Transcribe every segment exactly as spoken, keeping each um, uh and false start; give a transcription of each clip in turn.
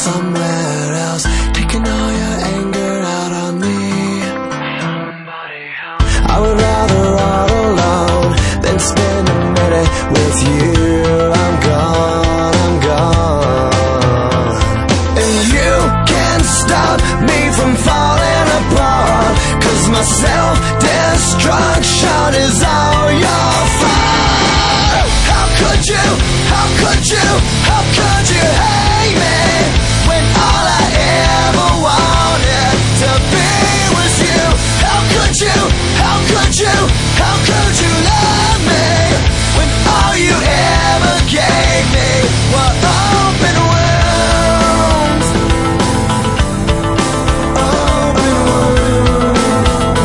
somewhere else, taking all your anger out on me. I would rather all alone than spend a minute with you. I'm gone, I'm gone. And you can't stop me from falling apart, 'cause my self-destruction is all your fault. How could you, how could you, how could you hate me, when all I ever wanted to be was you? How could you, how could you, how could you love me, when all you ever gave me were open wounds? Open wounds.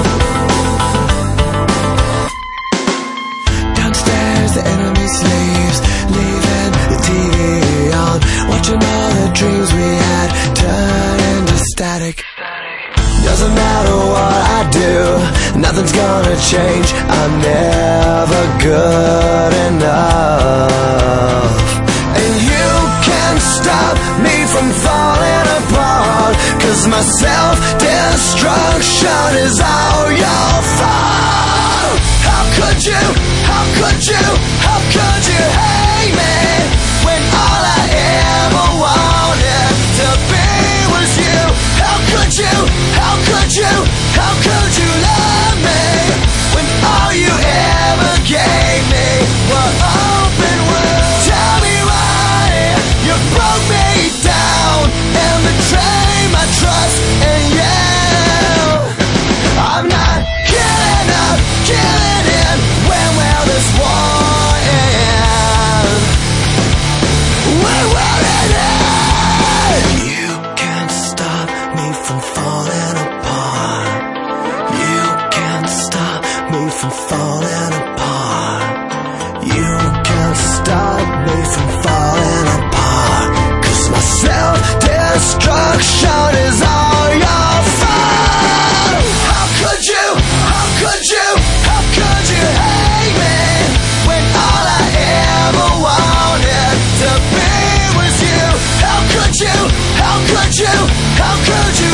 Downstairs the enemy sleeps, leaving the T V on, watching all the dreams we had turn into static. Doesn't matter what I do, nothing's gonna change. I'm never good enough. And you can't stop me from falling apart, 'cause my self-destruction is all your fault. How could you, how could you, how could you hate me, when all I ever wanted to be was you? How could you, how could you, how could you love me, when all you ever gave me were open wounds? Tell me why you broke me down and betrayed my trust in you. I'm not killing up, killing in. When will this war end? When will it end? You can't stop me from falling apart. You can't stop me from falling apart. You can't stop me from falling apart, 'cause my self-destruction is all your fault. How could you, how could you, how could you hate me, when all I ever wanted to be was you? How could you, how could you, how could you